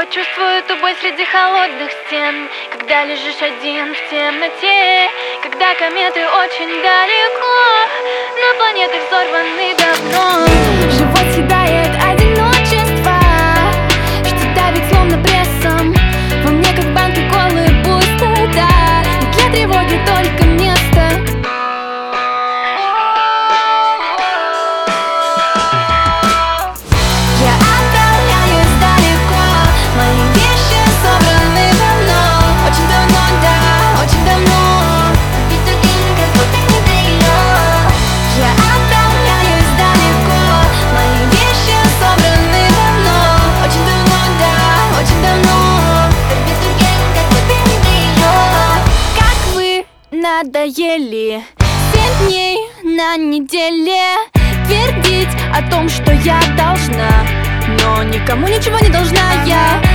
почувствую эту боль среди холодных стен, когда лежишь один в темноте, когда кометы очень далеко, но планеты взорваны давно. Живот съедает одиночество, что давит словно прессом. Во мне как в банке колы пустота, и для тревоги только место. Я отправляюсь далеко, мои вещи собраны давно. Очень давно, да, очень давно. Ведь таким, как будто не даёт. Я отправляюсь далеко, мои вещи собраны давно. Очень давно, да, очень давно. Ведь таким, как будто не даёт. Как вы надоели 7 дней на неделе твердить о том, что я должна, но никому ничего не должна я.